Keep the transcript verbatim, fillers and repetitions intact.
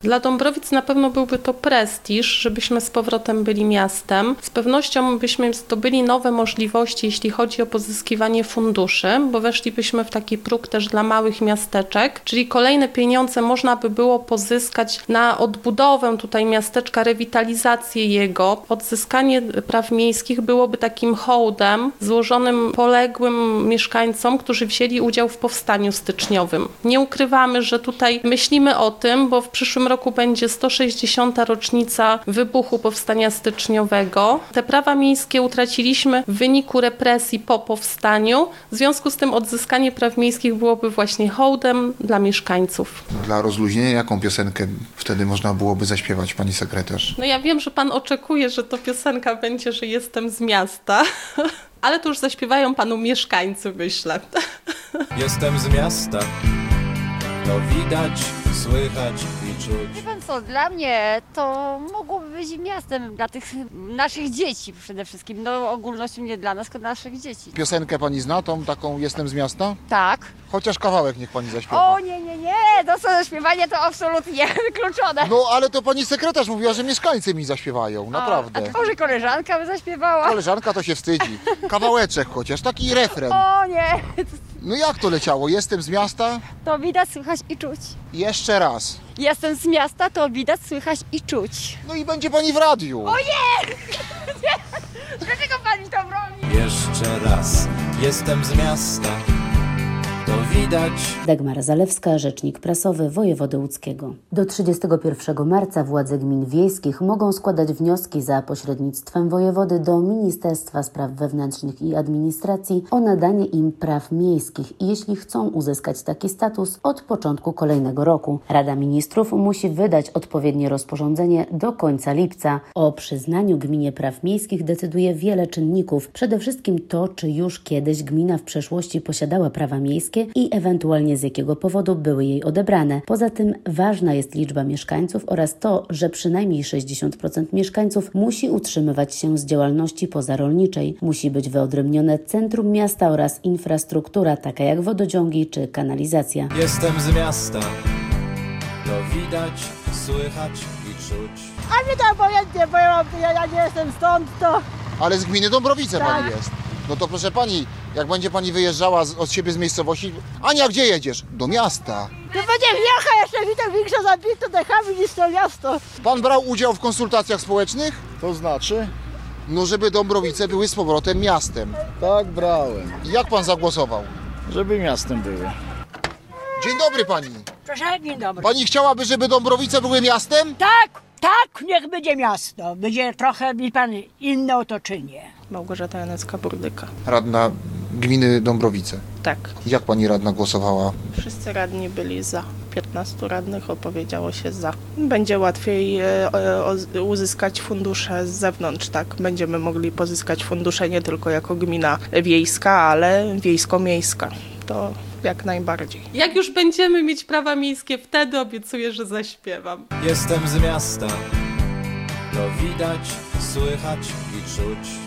Dla Dąbrowic na pewno byłby to prestiż, żebyśmy z powrotem byli miastem. Z pewnością byśmy zdobyli nowe możliwości, jeśli chodzi o pozyskiwanie funduszy, bo weszlibyśmy w taki próg też dla małych miasteczek, czyli kolejne pieniądze można by było pozyskać na odbudowę tutaj miasteczka, rewitalizację jego. Odzyskanie praw miejskich byłoby takim hołdem złożonym poległym mieszkańcom, którzy wzięli udział w powstaniu styczniowym. Nie ukrywamy, że tutaj myślimy o tym, bo w przyszłym roku będzie sto sześćdziesiąta rocznica wybuchu powstania styczniowego. Te prawa miejskie utraciliśmy w wyniku represji po powstaniu. W związku z tym odzyskanie praw miejskich byłoby właśnie hołdem dla mieszkańców. Dla rozluźnienia jaką piosenkę wtedy można byłoby zaśpiewać, pani sekretarz? No ja wiem, że pan oczekuje, że to piosenka będzie, że jestem z miasta, ale to już zaśpiewają panu mieszkańcy, myślę. Jestem z miasta, to widać, słychać i czuć. Wie pan co, dla mnie to mogłoby być miastem dla tych naszych dzieci przede wszystkim. No ogólnością nie dla nas, tylko dla naszych dzieci. Piosenkę pani zna, tą taką Jestem z miasta? Tak. Chociaż kawałek niech pani zaśpiewa. O nie, nie, nie, to co śpiewanie to absolutnie wykluczone. No ale to pani sekretarz mówiła, że mieszkańcy mi zaśpiewają, naprawdę. A to może koleżanka by zaśpiewała? Koleżanka to się wstydzi. Kawałeczek chociaż, taki refren. O nie, No jak to leciało? Jestem z miasta? to widać, słychać i czuć. Jeszcze raz. Jestem z miasta, to widać, słychać i czuć. No i będzie pani w radiu. O nie! Dlaczego pan mi to broni? Jeszcze raz, jestem z miasta, to widać. Dagmara Zalewska, rzecznik prasowy wojewody łódzkiego. Do trzydziestego pierwszego marca władze gmin wiejskich mogą składać wnioski za pośrednictwem wojewody do Ministerstwa Spraw Wewnętrznych i Administracji o nadanie im praw miejskich i jeśli chcą uzyskać taki status od początku kolejnego roku. Rada Ministrów musi wydać odpowiednie rozporządzenie do końca lipca. O przyznaniu gminie praw miejskich decyduje wiele czynników. Przede wszystkim to, czy już kiedyś gmina w przeszłości posiadała prawa miejskie i ewentualnie z jakiego powodu były jej odebrane. Poza tym ważna jest liczba mieszkańców oraz to, że przynajmniej sześćdziesiąt procent mieszkańców musi utrzymywać się z działalności pozarolniczej. Musi być wyodrębnione centrum miasta oraz infrastruktura, taka jak wodociągi czy kanalizacja. Jestem z miasta, to widać, słychać i czuć. A mi to obojętnie, bo ja, ja, ja nie jestem stąd, to... Ale z gminy Dąbrowice Tak. pani jest. No to proszę pani, jak będzie pani wyjeżdżała z, od siebie z miejscowości, Ania, gdzie jedziesz? Do miasta. To będzie wiocha jeszcze mi to większa zabito dechami niż to miasto. Pan brał udział w konsultacjach społecznych? To znaczy? No, żeby Dąbrowice były z powrotem miastem. Tak, brałem. Jak pan zagłosował? Żeby miastem były. Dzień dobry pani. Proszę, dzień dobry. Pani chciałaby, żeby Dąbrowice były miastem? Tak, tak, niech będzie miasto. Będzie trochę, wie pan, inne otoczenie. Małgorzata Janecka-Burdyka. Radna gminy Dąbrowice. Tak. Jak pani radna głosowała? Wszyscy radni byli za. piętnastu radnych opowiedziało się za. Będzie łatwiej e, o, uzyskać fundusze z zewnątrz, tak? Będziemy mogli pozyskać fundusze nie tylko jako gmina wiejska, ale wiejsko-miejska. To jak najbardziej. Jak już będziemy mieć prawa miejskie, wtedy obiecuję, że zaśpiewam. Jestem z miasta, to widać, słychać i czuć.